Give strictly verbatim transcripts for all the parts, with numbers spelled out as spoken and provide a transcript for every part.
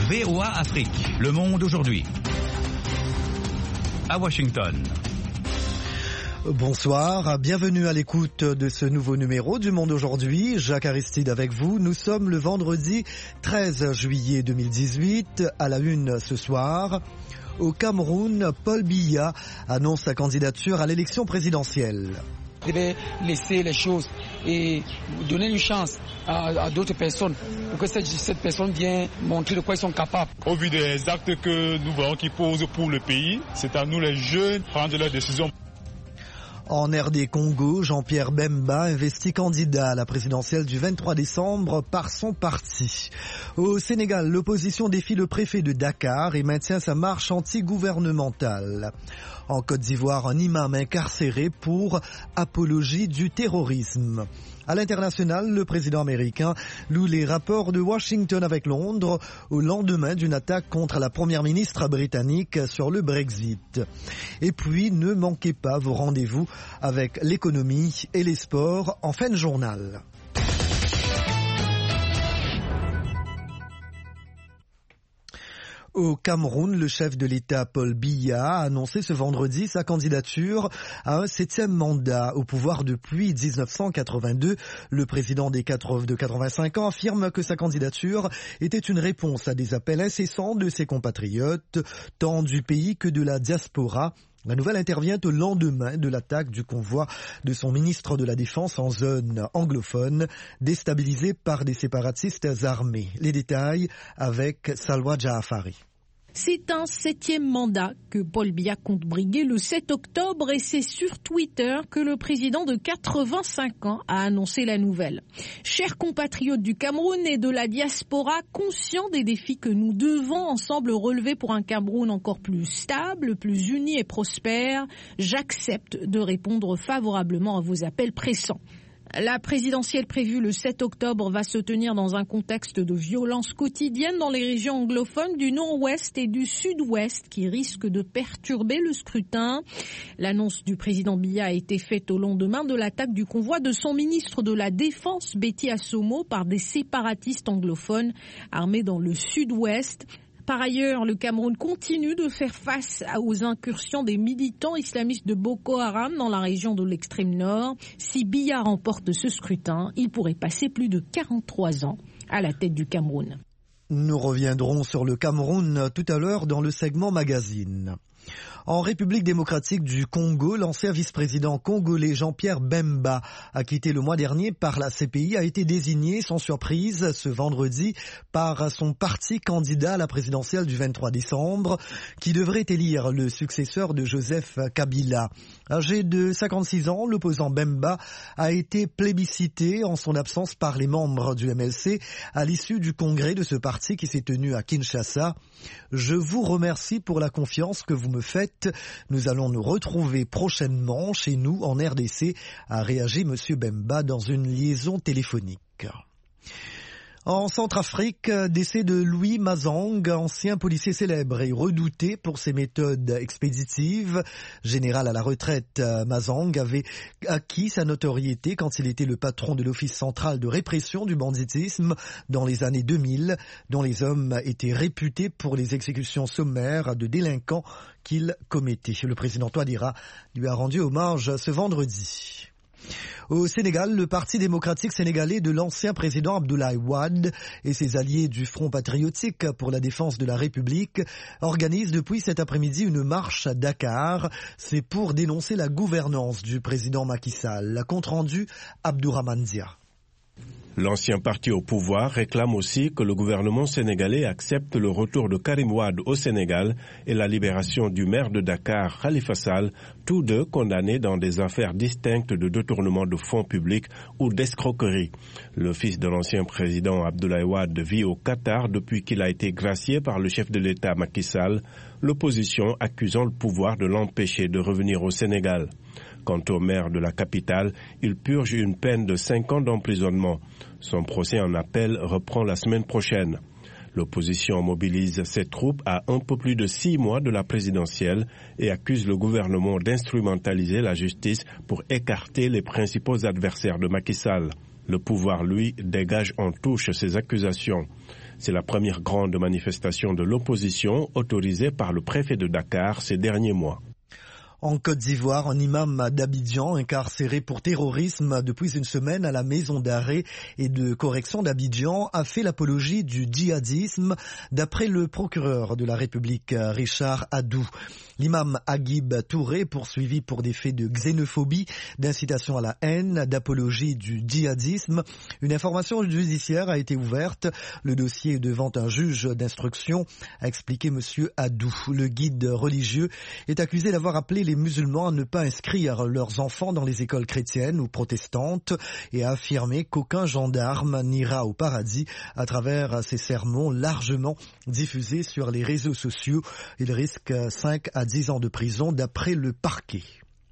V O A Afrique, Le Monde aujourd'hui. À Washington. Bonsoir, bienvenue à l'écoute de ce nouveau numéro du Monde aujourd'hui. Jacques Aristide avec vous. Nous sommes le vendredi treize juillet deux mille dix-huit. À la une ce soir, au Cameroun, Paul Biya annonce sa candidature à l'élection présidentielle. Vous devez laisser les choses et donner une chance à, à d'autres personnes pour que cette, cette personne vienne montrer de quoi ils sont capables. Au vu des actes que nous voyons qu'ils posent pour le pays, c'est à nous les jeunes de prendre leurs décisions. En R D Congo, Jean-Pierre Bemba investi candidat à la présidentielle du vingt-trois décembre par son parti. Au Sénégal, l'opposition défie le préfet de Dakar et maintient sa marche anti-gouvernementale. En Côte d'Ivoire, un imam incarcéré pour apologie du terrorisme. À l'international, le président américain loue les rapports de Washington avec Londres au lendemain d'une attaque contre la première ministre britannique sur le Brexit. Et puis, ne manquez pas vos rendez-vous avec l'économie et les sports en fin de journal. Au Cameroun, le chef de l'État Paul Biya a annoncé ce vendredi sa candidature à un septième mandat au pouvoir depuis dix-neuf cent quatre-vingt-deux. Le président des quatre, de quatre-vingt-cinq ans affirme que sa candidature était une réponse à des appels incessants de ses compatriotes, tant du pays que de la diaspora. La nouvelle intervient au lendemain de l'attaque du convoi de son ministre de la Défense en zone anglophone, déstabilisé par des séparatistes armés. Les détails avec Salwa Jaafari. C'est un septième mandat que Paul Biya compte briguer le sept octobre et c'est sur Twitter que le président de quatre-vingt-cinq ans a annoncé la nouvelle. Chers compatriotes du Cameroun et de la diaspora, conscients des défis que nous devons ensemble relever pour un Cameroun encore plus stable, plus uni et prospère, j'accepte de répondre favorablement à vos appels pressants. La présidentielle prévue le sept octobre va se tenir dans un contexte de violence quotidienne dans les régions anglophones du nord-ouest et du sud-ouest qui risquent de perturber le scrutin. L'annonce du président Biya a été faite au lendemain de l'attaque du convoi de son ministre de la Défense, Betty Assomo, par des séparatistes anglophones armés dans le sud-ouest. Par ailleurs, le Cameroun continue de faire face aux incursions des militants islamistes de Boko Haram dans la région de l'extrême nord. Si Biya remporte ce scrutin, il pourrait passer plus de quarante-trois ans à la tête du Cameroun. Nous reviendrons sur le Cameroun tout à l'heure dans le segment magazine. En République démocratique du Congo, l'ancien vice-président congolais Jean-Pierre Bemba, acquitté le mois dernier par la C P I, a été désigné sans surprise ce vendredi par son parti candidat à la présidentielle du vingt-trois décembre, qui devrait élire le successeur de Joseph Kabila. Âgé de cinquante-six ans, l'opposant Bemba a été plébiscité en son absence par les membres du M L C à l'issue du congrès de ce parti qui s'est tenu à Kinshasa. Je vous remercie pour la confiance que vous me faites. Nous allons nous retrouver prochainement chez nous en R D C, a réagi M. Bemba dans une liaison téléphonique. En Centrafrique, décès de Louis Mazang, ancien policier célèbre et redouté pour ses méthodes expéditives. Général à la retraite, Mazang avait acquis sa notoriété quand il était le patron de l'Office central de répression du banditisme dans les années deux mille, dont les hommes étaient réputés pour les exécutions sommaires de délinquants qu'il commettait. Le président Touadéra lui a rendu hommage ce vendredi. Au Sénégal, le Parti démocratique sénégalais de l'ancien président Abdoulaye Wade et ses alliés du Front patriotique pour la défense de la République organisent depuis cet après-midi une marche à Dakar. C'est pour dénoncer la gouvernance du président Macky Sall. Compte rendu Abdourahmane Dia. L'ancien parti au pouvoir réclame aussi que le gouvernement sénégalais accepte le retour de Karim Wade au Sénégal et la libération du maire de Dakar, Khalifa Sall, tous deux condamnés dans des affaires distinctes de détournement de fonds publics ou d'escroquerie. Le fils de l'ancien président Abdoulaye Wade vit au Qatar depuis qu'il a été gracié par le chef de l'État Macky Sall, l'opposition accusant le pouvoir de l'empêcher de revenir au Sénégal. Quant au maire de la capitale, il purge une peine de cinq ans d'emprisonnement. Son procès en appel reprend la semaine prochaine. L'opposition mobilise ses troupes à un peu plus de six mois de la présidentielle et accuse le gouvernement d'instrumentaliser la justice pour écarter les principaux adversaires de Macky Sall. Le pouvoir, lui, dégage en touche ces accusations. C'est la première grande manifestation de l'opposition autorisée par le préfet de Dakar ces derniers mois. En Côte d'Ivoire, un imam d'Abidjan incarcéré pour terrorisme depuis une semaine à la maison d'arrêt et de correction d'Abidjan a fait l'apologie du djihadisme d'après le procureur de la République Richard Adou. L'imam Aguib Touré, poursuivi pour des faits de xénophobie, d'incitation à la haine, d'apologie du djihadisme. Une information judiciaire a été ouverte. Le dossier est devant un juge d'instruction, a expliqué M. Adou. Le guide religieux est accusé d'avoir appelé les musulmans à ne pas inscrire leurs enfants dans les écoles chrétiennes ou protestantes et a affirmé qu'aucun gendarme n'ira au paradis à travers ces sermons largement diffusés sur les réseaux sociaux. Il risque cinq à dix ans de prison d'après le parquet.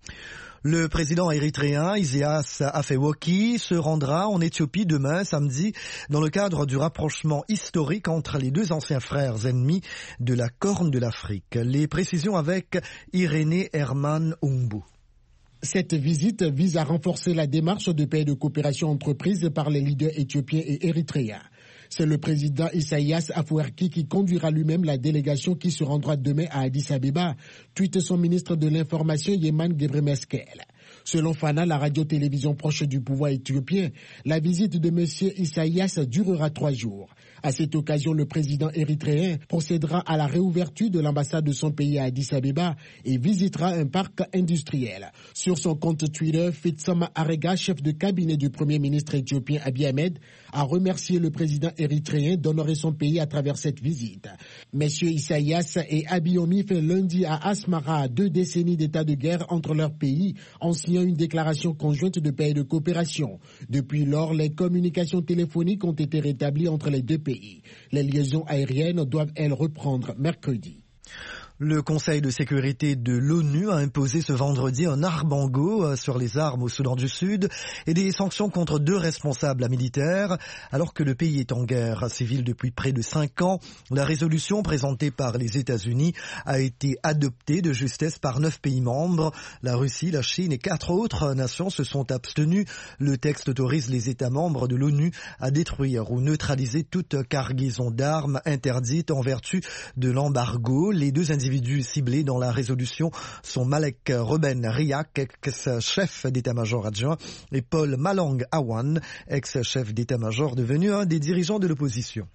Le président érythréen Isaias Afewerki se rendra en Éthiopie demain, samedi, dans le cadre du rapprochement historique entre les deux anciens frères ennemis de la Corne de l'Afrique. Les précisions avec Irénée Herman Umbu. Cette visite vise à renforcer la démarche de paix et de coopération entreprise par les leaders éthiopiens et érythréens. C'est le président Isaias Afewerki qui conduira lui-même la délégation qui se rendra demain à Addis Abeba, tweete son ministre de l'Information Yeman Gebremeskel. Selon Fana, la radio-télévision proche du pouvoir éthiopien, la visite de M. Isaias durera trois jours. À cette occasion, le président érythréen procédera à la réouverture de l'ambassade de son pays à Addis Abeba et visitera un parc industriel. Sur son compte Twitter, Fitsam Arega, chef de cabinet du premier ministre éthiopien Abiy Ahmed, a remercié le président érythréen d'honorer son pays à travers cette visite. Messieurs Isaias et Abiy ont mis fin lundi à Asmara deux décennies d'état de guerre entre leurs pays en signant une déclaration conjointe de paix et de coopération. Depuis lors, les communications téléphoniques ont été rétablies entre les deux pays. Les liaisons aériennes doivent, elles, reprendre mercredi. Le Conseil de sécurité de l'ONU a imposé ce vendredi un embargo sur les armes au Soudan du Sud et des sanctions contre deux responsables militaires, alors que le pays est en guerre civile depuis près de cinq ans. La résolution présentée par les États-Unis a été adoptée de justesse par neuf pays membres. La Russie, la Chine et quatre autres nations se sont abstenues. Le texte autorise les États membres de l'ONU à détruire ou neutraliser toute cargaison d'armes interdite en vertu de l'embargo. Les deux individus individus ciblés dans la résolution sont Malek Reuben Riak, ex-chef d'état-major adjoint, et Paul Malang Awan, ex-chef d'état-major devenu un des dirigeants de l'opposition.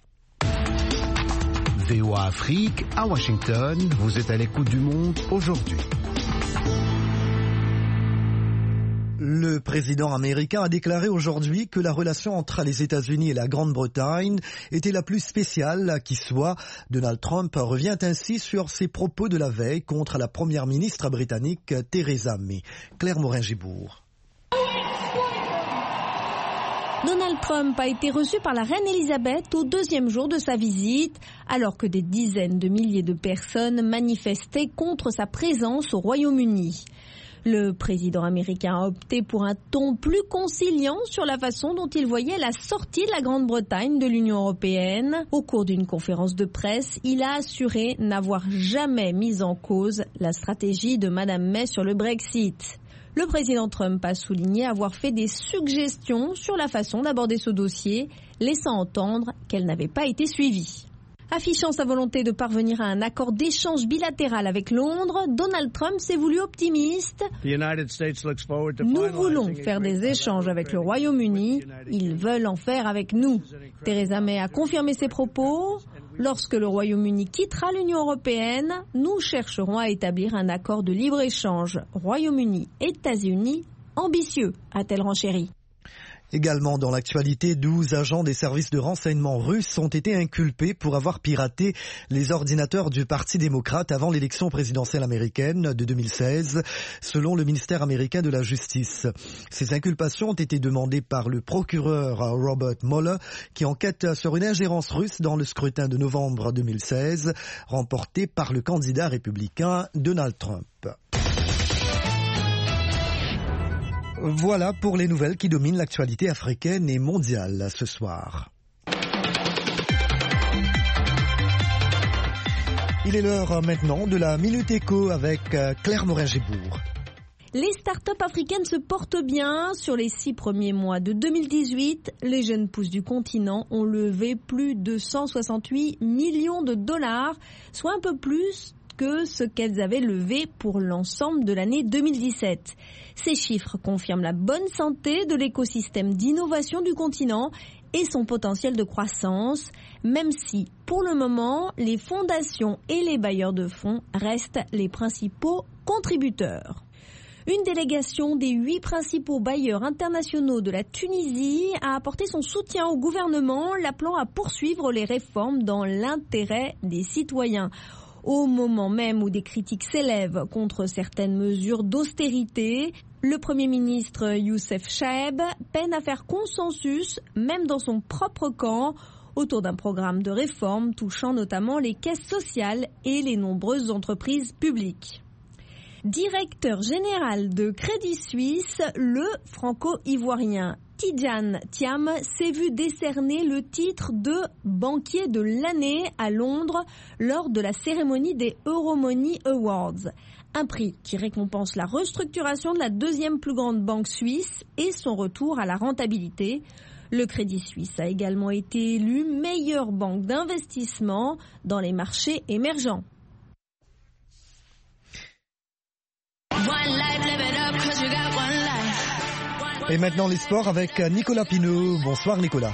V O A Afrique, à Washington, vous êtes à l'écoute du monde aujourd'hui. Le président américain a déclaré aujourd'hui que la relation entre les États-Unis et la Grande-Bretagne était la plus spéciale qui soit. Donald Trump revient ainsi sur ses propos de la veille contre la première ministre britannique Theresa May. Claire Morin-Gibourg. Donald Trump a été reçu par la reine Elisabeth au deuxième jour de sa visite, alors que des dizaines de milliers de personnes manifestaient contre sa présence au Royaume-Uni. Le président américain a opté pour un ton plus conciliant sur la façon dont il voyait la sortie de la Grande-Bretagne de l'Union européenne. Au cours d'une conférence de presse, il a assuré n'avoir jamais mis en cause la stratégie de Madame May sur le Brexit. Le président Trump a souligné avoir fait des suggestions sur la façon d'aborder ce dossier, laissant entendre qu'elles n'avaient pas été suivies. Affichant sa volonté de parvenir à un accord d'échange bilatéral avec Londres, Donald Trump s'est voulu optimiste. Nous voulons faire des échanges avec le Royaume-Uni, ils veulent en faire avec nous. Theresa May a confirmé ses propos. Lorsque le Royaume-Uni quittera l'Union européenne, nous chercherons à établir un accord de libre-échange Royaume-Uni-États-Unis ambitieux, a-t-elle renchéri. Également dans l'actualité, douze agents des services de renseignement russes ont été inculpés pour avoir piraté les ordinateurs du Parti démocrate avant l'élection présidentielle américaine de deux mille seize, selon le ministère américain de la Justice. Ces inculpations ont été demandées par le procureur Robert Mueller, qui enquête sur une ingérence russe dans le scrutin de novembre deux mille seize, remporté par le candidat républicain Donald Trump. Voilà pour les nouvelles qui dominent l'actualité africaine et mondiale ce soir. Il est l'heure maintenant de la Minute Éco avec Claire Morin-Gibourg. Les startups africaines se portent bien. Sur les six premiers mois de deux mille dix-huit, les jeunes pousses du continent ont levé plus de cent soixante-huit millions de dollars, soit un peu plus que ce qu'elles avaient levé pour l'ensemble de l'année deux mille dix-sept. Ces chiffres confirment la bonne santé de l'écosystème d'innovation du continent et son potentiel de croissance, même si, pour le moment, les fondations et les bailleurs de fonds restent les principaux contributeurs. Une délégation des huit principaux bailleurs internationaux de la Tunisie a apporté son soutien au gouvernement, l'appelant à poursuivre les réformes dans l'intérêt des citoyens. Au moment même où des critiques s'élèvent contre certaines mesures d'austérité, le Premier ministre Youssef Chaeb peine à faire consensus, même dans son propre camp, autour d'un programme de réforme touchant notamment les caisses sociales et les nombreuses entreprises publiques. Directeur général de Crédit Suisse, le franco-ivoirien Tidjane Thiam s'est vu décerner le titre de banquier de l'année à Londres lors de la cérémonie des Euromoney Awards. Un prix qui récompense la restructuration de la deuxième plus grande banque suisse et son retour à la rentabilité. Le Crédit Suisse a également été élu meilleure banque d'investissement dans les marchés émergents. Et maintenant les sports avec Nicolas Pinault. Bonsoir Nicolas.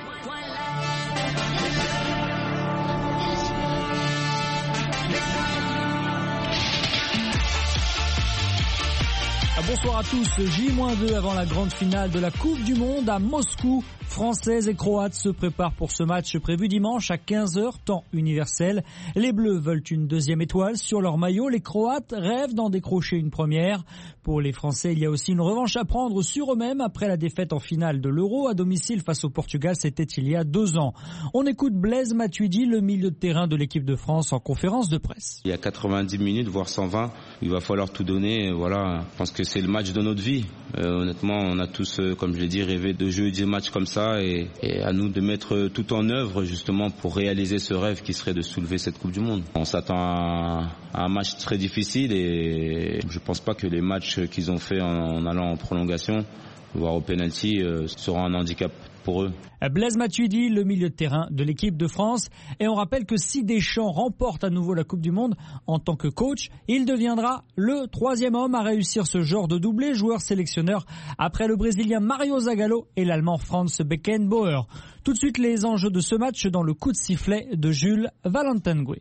Bonsoir à tous. J deux avant la grande finale de la Coupe du Monde à Moscou. Françaises et Croates se préparent pour ce match prévu dimanche à quinze heures, temps universel. Les Bleus veulent une deuxième étoile sur leur maillot. Les Croates rêvent d'en décrocher une première. Pour les Français, il y a aussi une revanche à prendre sur eux-mêmes après la défaite en finale de l'Euro à domicile face au Portugal. C'était il y a deux ans. On écoute Blaise Matuidi, le milieu de terrain de l'équipe de France, en conférence de presse. Il y a quatre-vingt-dix minutes, voire cent vingt. Il va falloir tout donner. Voilà, je pense que c'est le match de notre vie. Euh, honnêtement, on a tous, euh, comme je l'ai dit, rêvé de jouer des matchs comme ça et, et à nous de mettre tout en œuvre justement pour réaliser ce rêve qui serait de soulever cette Coupe du Monde. On s'attend à, à un match très difficile et je pense pas que les matchs qu'ils ont fait en, en allant en prolongation, voire au penalty, euh, seront un handicap pour eux. Blaise Matuidi, le milieu de terrain de l'équipe de France. Et on rappelle que si Deschamps remporte à nouveau la Coupe du Monde en tant que coach, il deviendra le troisième homme à réussir ce genre de doublé, joueur sélectionneur après le Brésilien Mario Zagallo et l'Allemand Franz Beckenbauer. Tout de suite les enjeux de ce match dans le coup de sifflet de Jules Valentin-Goué.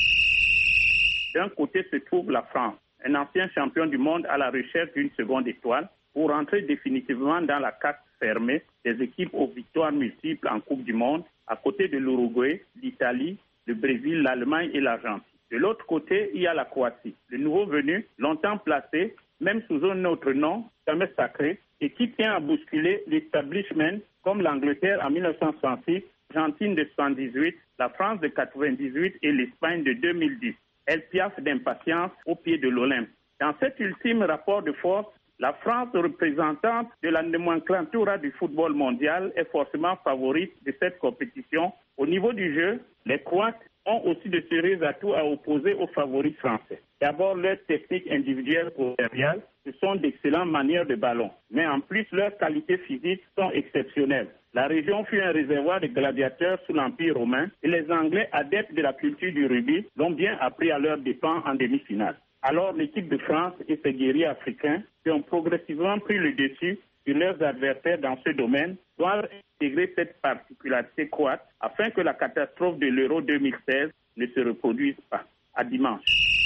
D'un côté se trouve la France, un ancien champion du monde à la recherche d'une seconde étoile pour entrer définitivement dans la carte fermée des équipes aux victoires multiples en Coupe du Monde, à côté de l'Uruguay, l'Italie, le Brésil, l'Allemagne et l'Argentine. De l'autre côté, il y a la Croatie, le nouveau venu, longtemps placé, même sous un autre nom, jamais sacré, et qui tient à bousculer l'establishment comme l'Angleterre en mille neuf cent soixante-six, l'Argentine de soixante-dix-huit, la France de quatre-vingt-dix-huit et l'Espagne de deux mille dix. Elle piaffe d'impatience au pied de l'Olympe. Dans cet ultime rapport de force, la France, représentante de la nomenclatura du football mondial, est forcément favorite de cette compétition. Au niveau du jeu, les Croates ont aussi de sérieux atouts à opposer aux favoris français. D'abord, leur technique individuelle proverbiale, ce sont d'excellentes manières de ballon. Mais en plus, leurs qualités physiques sont exceptionnelles. La région fut un réservoir de gladiateurs sous l'Empire romain et les Anglais, adeptes de la culture du rugby, l'ont bien appris à leurs dépens en demi-finale. Alors l'équipe de France et ses guerriers africains, qui ont progressivement pris le dessus sur leurs adversaires dans ce domaine, doivent intégrer cette particularité croate afin que la catastrophe de l'Euro deux mille seize ne se reproduise pas. À dimanche.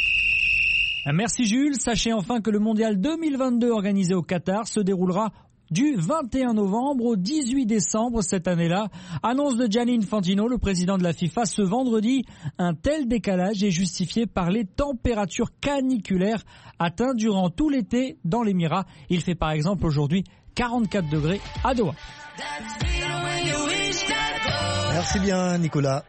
Merci Jules. Sachez enfin que le mondial deux mille vingt-deux organisé au Qatar se déroulera du vingt et un novembre au dix-huit décembre cette année-là. Annonce de Gianni Infantino, le président de la FIFA, ce vendredi. Un tel décalage est justifié par les températures caniculaires atteintes durant tout l'été dans l'Émirat. Il fait par exemple aujourd'hui quarante-quatre degrés à Doha. Merci bien Nicolas.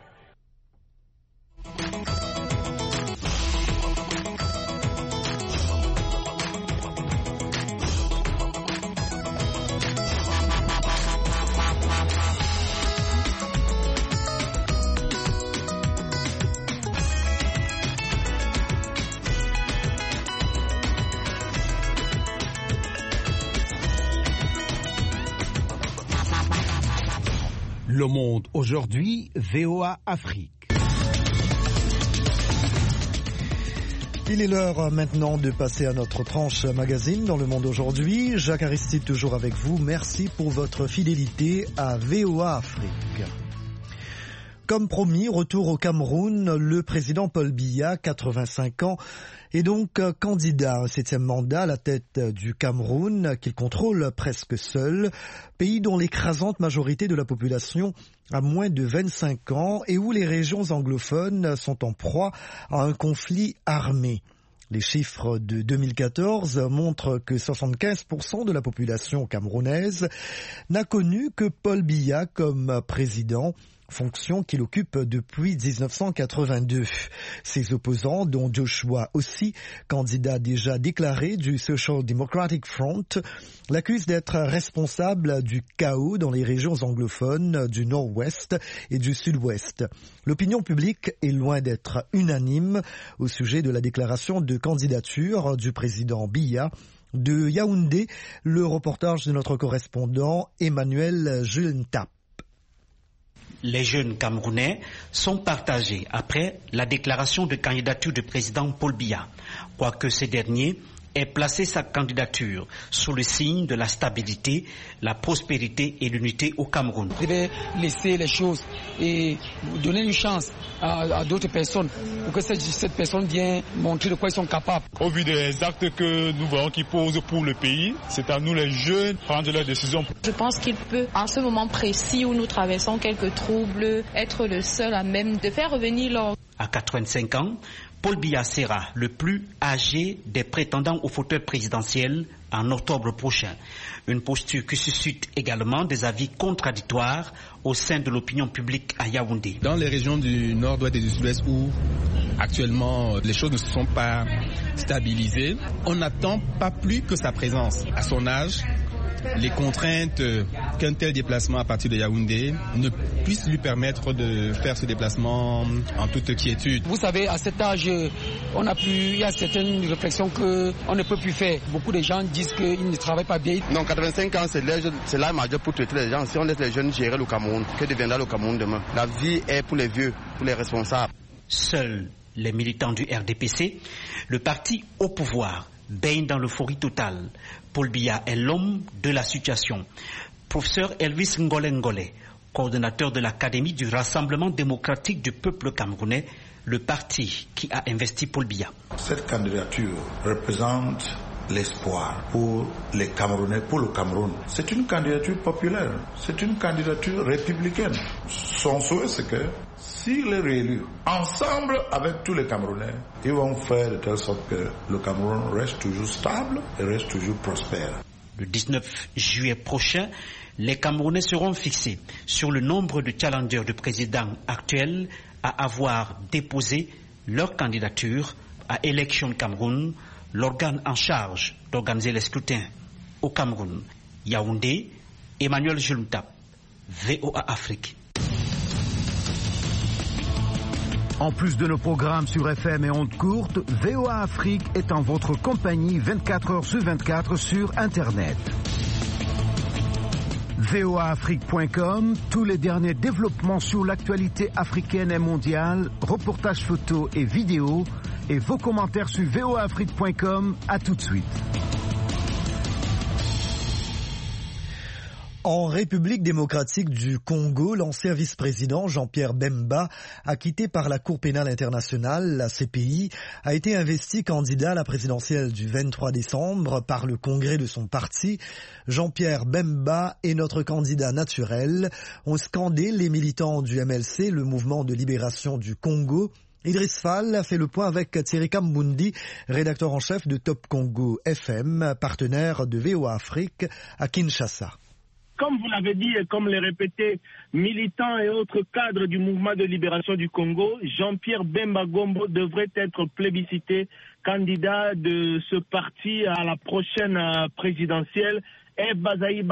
Le Monde aujourd'hui, V O A Afrique. Il est l'heure maintenant de passer à notre tranche magazine dans Le Monde aujourd'hui. Jacques Aristide toujours avec vous. Merci pour votre fidélité à V O A Afrique. Comme promis, retour au Cameroun, le président Paul Biya, quatre-vingt-cinq ans, est donc candidat à un septième mandat à la tête du Cameroun, qu'il contrôle presque seul, pays dont l'écrasante majorité de la population a moins de vingt-cinq ans et où les régions anglophones sont en proie à un conflit armé. Les chiffres de deux mille quatorze montrent que soixante-quinze pour cent de la population camerounaise n'a connu que Paul Biya comme président, fonction qu'il occupe depuis dix-neuf cent quatre-vingt-deux. Ses opposants, dont Joshua aussi, candidat déjà déclaré du Social Democratic Front, l'accusent d'être responsable du chaos dans les régions anglophones du nord-ouest et du sud-ouest. L'opinion publique est loin d'être unanime au sujet de la déclaration de candidature du président Biya. De Yaoundé, le reportage de notre correspondant Emmanuel Julentap. Les jeunes Camerounais sont partagés après la déclaration de candidature du président Paul Biya, quoique ce dernier ait placé sa candidature sous le signe de la stabilité, la prospérité et l'unité au Cameroun. Vous devez laisser les choses et donner une chance à, à d'autres personnes pour que cette, cette personne vienne montrer de quoi ils sont capables. Au vu des actes que nous voyons qui posent pour le pays, c'est à nous les jeunes de prendre leurs décisions. Je pense qu'il peut, en ce moment précis où nous traversons quelques troubles, être le seul à même de faire revenir l'ordre. À quatre-vingt-cinq ans, Paul Biya sera le plus âgé des prétendants au fauteuil présidentiel en octobre prochain. Une posture qui suscite également des avis contradictoires au sein de l'opinion publique à Yaoundé. Dans les régions du nord-ouest et du sud-ouest où actuellement les choses ne se sont pas stabilisées, on n'attend pas plus que sa présence. À son âge, les contraintes qu'un tel déplacement à partir de Yaoundé ne puissent lui permettre de faire ce déplacement en toute quiétude. Vous savez, à cet âge, on a plus, il y a certaines réflexions qu'on ne peut plus faire. Beaucoup de gens disent qu'ils ne travaillent pas bien. Non, quatre-vingt-cinq ans, c'est l'âge, c'est l'âge majeur pour traiter les gens. Si on laisse les jeunes gérer le Cameroun, que deviendra le Cameroun demain? La vie est pour les vieux, pour les responsables. Seuls les militants du R D P C, le parti au pouvoir, baigne dans l'euphorie totale. Paul Biya est l'homme de la situation. Professeur Elvis Ngole Ngole, coordonnateur de l'Académie du Rassemblement démocratique du peuple camerounais, le parti qui a investi Paul Biya. Cette candidature représente l'espoir pour les Camerounais, pour le Cameroun. C'est une candidature populaire, c'est une candidature républicaine. Son souhait, c'est que s'il est réélu, ensemble avec tous les Camerounais, ils vont faire de telle sorte que le Cameroun reste toujours stable et reste toujours prospère. Le dix-neuf juillet prochain, les Camerounais seront fixés sur le nombre de challengers du président actuel à avoir déposé leur candidature à Election Cameroun, l'organe en charge d'organiser les scrutins au Cameroun. Yaoundé, Emmanuel Julentap, V O A Afrique. En plus de nos programmes sur F M et ondes courtes, V O A Afrique est en votre compagnie vingt-quatre heures sur vingt-quatre sur Internet. V O A Afrique point com, tous les derniers développements sur l'actualité africaine et mondiale, reportages photos et vidéos, et vos commentaires sur V O A Afrique point com. À tout de suite. En République démocratique du Congo, l'ancien vice-président Jean-Pierre Bemba, acquitté par la Cour pénale internationale, la C P I, a été investi candidat à la présidentielle du vingt-trois décembre par le congrès de son parti. Jean-Pierre Bemba est notre candidat naturel, ont scandé les militants du M L C, le mouvement de libération du Congo. Idriss Fall a fait le point avec Thierry Kambundi, rédacteur en chef de Top Congo F M, partenaire de V O A Afrique à Kinshasa. Comme vous l'avez dit et comme l'a répété militants et autres cadres du mouvement de libération du Congo, Jean-Pierre Bemba Gombo devrait être plébiscité candidat de ce parti à la prochaine présidentielle. Et Bazaïba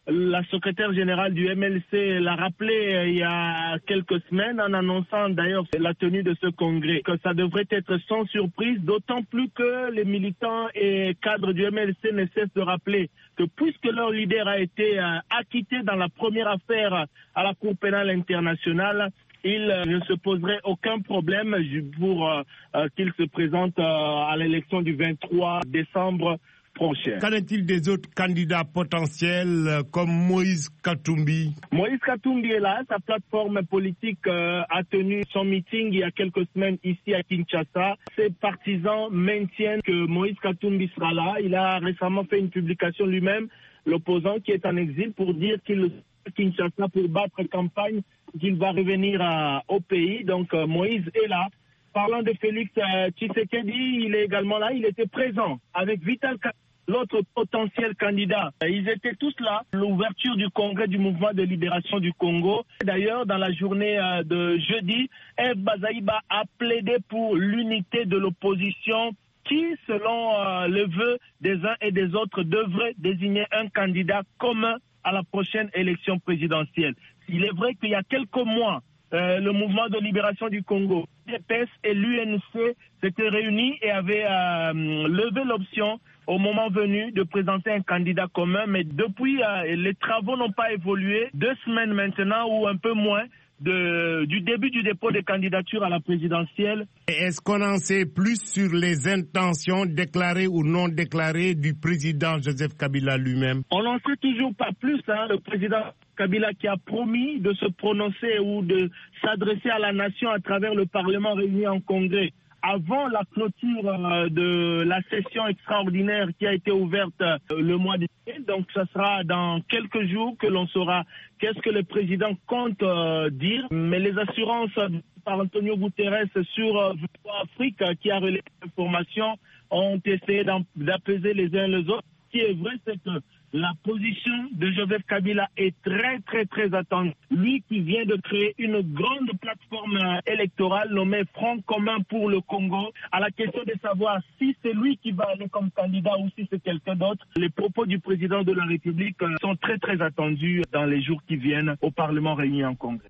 La secrétaire générale du M L C l'a rappelé il y a quelques semaines en annonçant d'ailleurs la tenue de ce congrès, que ça devrait être sans surprise, d'autant plus que les militants et cadres du M L C ne cessent de rappeler que puisque leur leader a été acquitté dans la première affaire à la Cour pénale internationale, il ne se poserait aucun problème pour euh, qu'il se présente euh, à l'élection du vingt-trois décembre prochain. Qu'en est-il des autres candidats potentiels euh, comme Moïse Katumbi? Moïse Katumbi est là. Sa plateforme politique euh, a tenu son meeting il y a quelques semaines ici à Kinshasa. Ses partisans maintiennent que Moïse Katumbi sera là. Il a récemment fait une publication lui-même, l'opposant qui est en exil, pour dire qu'il Kinshasa pour battre campagne, qu'il va revenir à, au pays. Donc euh, Moïse est là. Parlant de Félix euh, Tshisekedi, il est également là. Il était présent avec Vital, l'autre potentiel candidat. Ils étaient tous là. L'ouverture du congrès du mouvement de libération du Congo. D'ailleurs, dans la journée euh, de jeudi, F. Bazaïba a plaidé pour l'unité de l'opposition qui, selon euh, le vœu des uns et des autres, devrait désigner un candidat commun à la prochaine élection présidentielle. Il est vrai qu'il y a quelques mois, euh, le mouvement de libération du Congo, l'U D P S et l'U N C s'étaient réunis et avaient euh, levé l'option au moment venu de présenter un candidat commun. Mais depuis, euh, les travaux n'ont pas évolué. Deux semaines maintenant ou un peu moins de, du début du dépôt des candidatures à la présidentielle. Est-ce qu'on en sait plus sur les intentions déclarées ou non déclarées du président Joseph Kabila lui-même? On n'en sait toujours pas plus. Hein. Le président Kabila qui a promis de se prononcer ou de s'adresser à la nation à travers le Parlement réuni en congrès avant la clôture euh, de la session extraordinaire qui a été ouverte euh, le mois dernier. Donc, ce sera dans quelques jours que l'on saura qu'est-ce que le président compte euh, dire. Mais les assurances par Antonio Guterres sur euh, Afrique euh, qui a relayé l'information ont essayé d'apaiser les uns les autres. Ce qui est vrai, c'est que la position de Joseph Kabila est très, très, très attendue. Lui qui vient de créer une grande plateforme électorale nommée Front commun pour le Congo, à la question de savoir si c'est lui qui va aller comme candidat ou si c'est quelqu'un d'autre, les propos du président de la République sont très, très attendus dans les jours qui viennent au Parlement réuni en Congrès.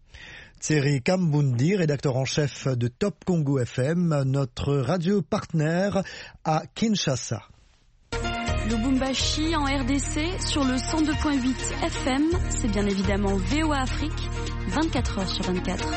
Thierry Kambundi, rédacteur en chef de Top Congo F M, notre radio partenaire à Kinshasa. Lubumbashi en R D C sur le cent deux virgule huit F M, c'est bien évidemment V O A Afrique, vingt-quatre heures sur vingt-quatre.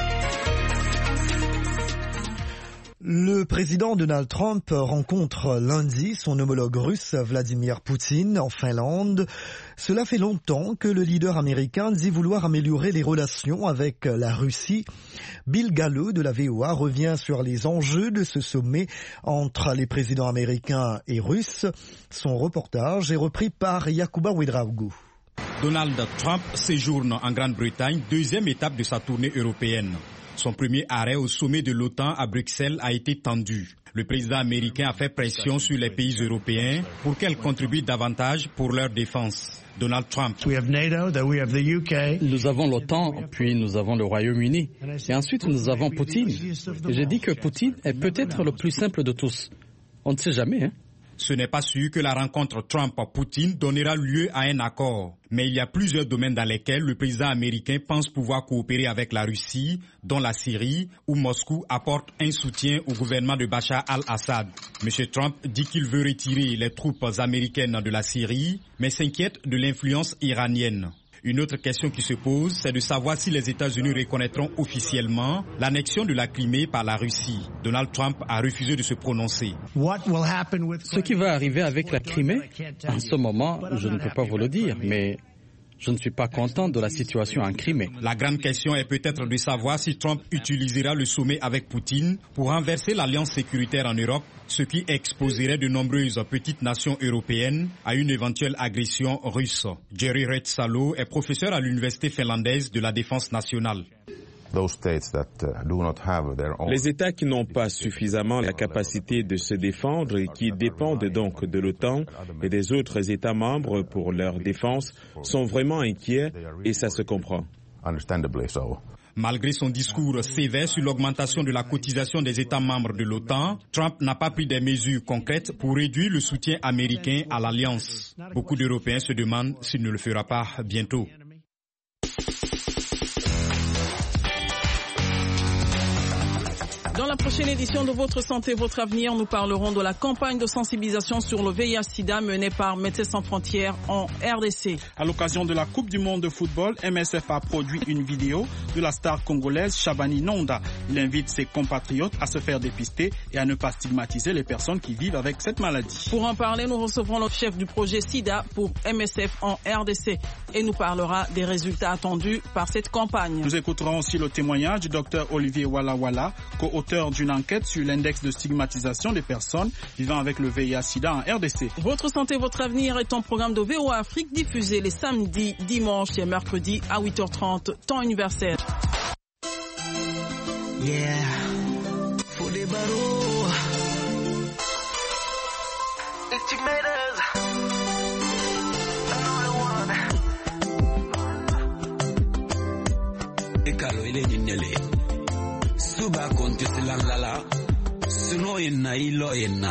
Le président Donald Trump rencontre lundi son homologue russe Vladimir Poutine en Finlande. Cela fait longtemps que le leader américain dit vouloir améliorer les relations avec la Russie. Bill Gallo de la V O A revient sur les enjeux de ce sommet entre les présidents américains et russes. Son reportage est repris par Yacouba Ouedraogo. Donald Trump séjourne en Grande-Bretagne, deuxième étape de sa tournée européenne. Son premier arrêt au sommet de l'OTAN à Bruxelles a été tendu. Le président américain a fait pression sur les pays européens pour qu'elles contribuent davantage pour leur défense. Donald Trump. Nous avons l'OTAN, puis nous avons le Royaume-Uni. Et ensuite, nous avons Poutine. Et j'ai dit que Poutine est peut-être le plus simple de tous. On ne sait jamais, hein. Ce n'est pas sûr que la rencontre Trump-Poutine donnera lieu à un accord. Mais il y a plusieurs domaines dans lesquels le président américain pense pouvoir coopérer avec la Russie, dont la Syrie, où Moscou apporte un soutien au gouvernement de Bachar al-Assad. M. Trump dit qu'il veut retirer les troupes américaines de la Syrie, mais s'inquiète de l'influence iranienne. Une autre question qui se pose, c'est de savoir si les États-Unis reconnaîtront officiellement l'annexion de la Crimée par la Russie. Donald Trump a refusé de se prononcer. Ce qui va arriver avec la Crimée, en ce moment, je ne peux pas vous le dire, mais je ne suis pas content de la situation en Crimée. La grande question est peut-être de savoir si Trump utilisera le sommet avec Poutine pour renverser l'alliance sécuritaire en Europe, ce qui exposerait de nombreuses petites nations européennes à une éventuelle agression russe. Jerry Retsalo est professeur à l'université finlandaise de la défense nationale. Les États qui n'ont pas suffisamment la capacité de se défendre et qui dépendent donc de l'OTAN et des autres États membres pour leur défense sont vraiment inquiets et ça se comprend. Malgré son discours sévère sur l'augmentation de la cotisation des États membres de l'OTAN, Trump n'a pas pris des mesures concrètes pour réduire le soutien américain à l'Alliance. Beaucoup d'Européens se demandent s'il ne le fera pas bientôt. Dans la prochaine édition de Votre Santé, Votre Avenir, nous parlerons de la campagne de sensibilisation sur le V I H sida menée par Médecins sans frontières en R D C. À l'occasion de la Coupe du monde de football, M S F a produit une vidéo de la star congolaise Shabani Nonda. Il invite ses compatriotes à se faire dépister et à ne pas stigmatiser les personnes qui vivent avec cette maladie. Pour en parler, nous recevrons le chef du projet SIDA pour M S F en R D C et nous parlera des résultats attendus par cette campagne. Nous écouterons aussi le témoignage du docteur Olivier Walla Walla, co-auteur d'une enquête sur l'index de stigmatisation des personnes vivant avec le V I H sida en R D C. Votre santé, votre avenir est un programme de V O A Afrique diffusé les samedis, dimanches et mercredis à huit heures trente, temps universel. Yeah, for the barreau. It's your matters. Another one. Ekalo ile nyele. Suba konti silalala, suno inna ilo inna.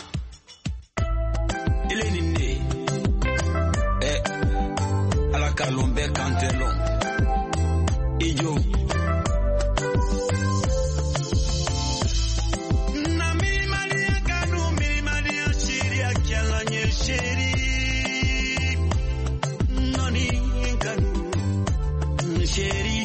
Ile ninde, eh, alaka lombe kantelo, ijo. Na mi malia kanu mi malia shiri akiala nye shiri, noni kanu shiri.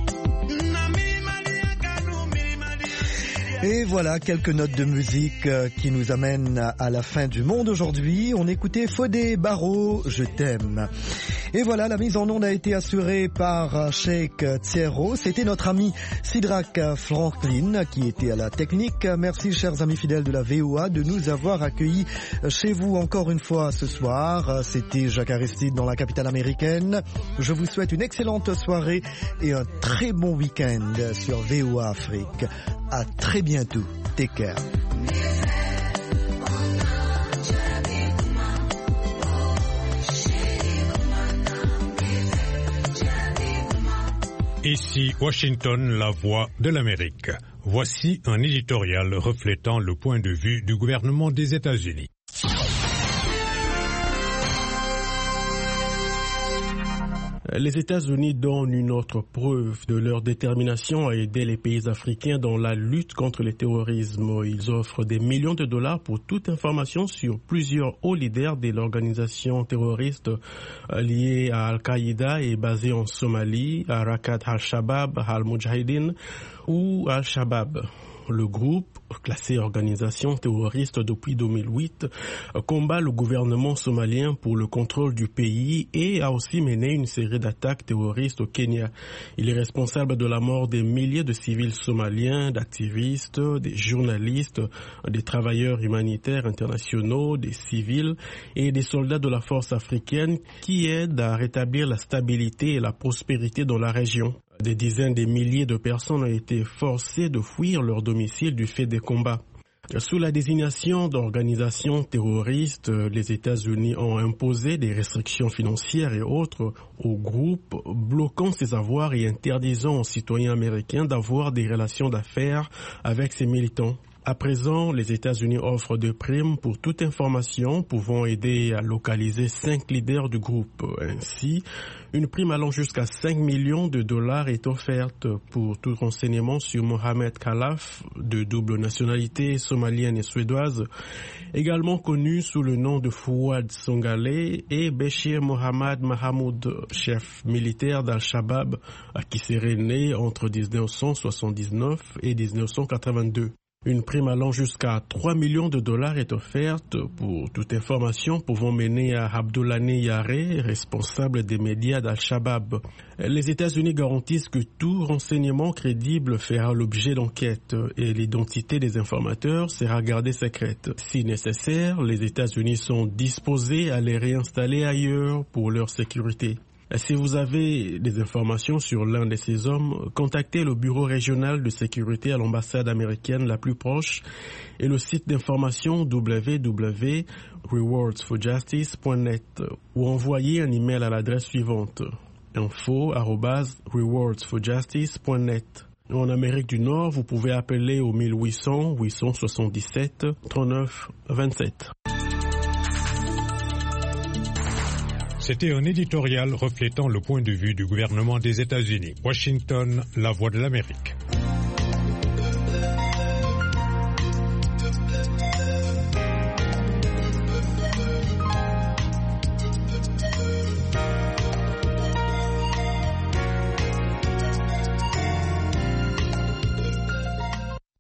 Et voilà quelques notes de musique qui nous amènent à la fin du monde aujourd'hui. On écoutait Fodé Barreau, Je t'aime. Et voilà, la mise en onde a été assurée par Sheikh Thierro. C'était notre ami Sidrak Franklin qui était à la technique. Merci chers amis fidèles de la V O A de nous avoir accueillis chez vous encore une fois ce soir. C'était Jacques Aristide dans la capitale américaine. Je vous souhaite une excellente soirée et un très bon week-end sur V O A Afrique. À très bientôt. Take care. Ici Washington, la voix de l'Amérique. Voici un éditorial reflétant le point de vue du gouvernement des États-Unis. Les États-Unis donnent une autre preuve de leur détermination à aider les pays africains dans la lutte contre le terrorisme. Ils offrent des millions de dollars pour toute information sur plusieurs hauts leaders de l'organisation terroriste liée à Al-Qaïda et basée en Somalie, Harakat al-Shabaab, al-Mujahideen ou al-Shabaab. Le groupe, classé organisation terroriste depuis deux mille huit, combat le gouvernement somalien pour le contrôle du pays et a aussi mené une série d'attaques terroristes au Kenya. Il est responsable de la mort des milliers de civils somaliens, d'activistes, des journalistes, des travailleurs humanitaires internationaux, des civils et des soldats de la force africaine qui aident à rétablir la stabilité et la prospérité dans la région. Des dizaines de milliers de personnes ont été forcées de fuir leur domicile du fait des combats. Sous la désignation d'organisations terroristes, les États-Unis ont imposé des restrictions financières et autres au groupe, bloquant ses avoirs et interdisant aux citoyens américains d'avoir des relations d'affaires avec ces militants. À présent, les États-Unis offrent des primes pour toute information pouvant aider à localiser cinq leaders du groupe. Ainsi, une prime allant jusqu'à cinq millions de dollars est offerte pour tout renseignement sur Mohamed Khalaf, de double nationalité somalienne et suédoise, également connu sous le nom de Fouad Songale, et Béchir Mohamed Mahamoud, chef militaire d'Al-Shabaab, qui serait né entre dix-neuf cent soixante-dix-neuf et dix-neuf cent quatre-vingt-deux. Une prime allant jusqu'à trois millions de dollars est offerte pour toute information pouvant mener à Abdoulaye Yare, responsable des médias d'Al-Shabaab. Les États-Unis garantissent que tout renseignement crédible fera l'objet d'enquête et l'identité des informateurs sera gardée secrète. Si nécessaire, les États-Unis sont disposés à les réinstaller ailleurs pour leur sécurité. Si vous avez des informations sur l'un de ces hommes, contactez le bureau régional de sécurité à l'ambassade américaine la plus proche et le site d'information w w w point rewards for justice point net ou envoyez un email à l'adresse suivante info arobase rewards for justice point net. En Amérique du Nord, vous pouvez appeler au mille huit cents huit cent soixante-dix-sept trente-neuf vingt-sept. C'était un éditorial reflétant le point de vue du gouvernement des États-Unis. Washington, la voix de l'Amérique.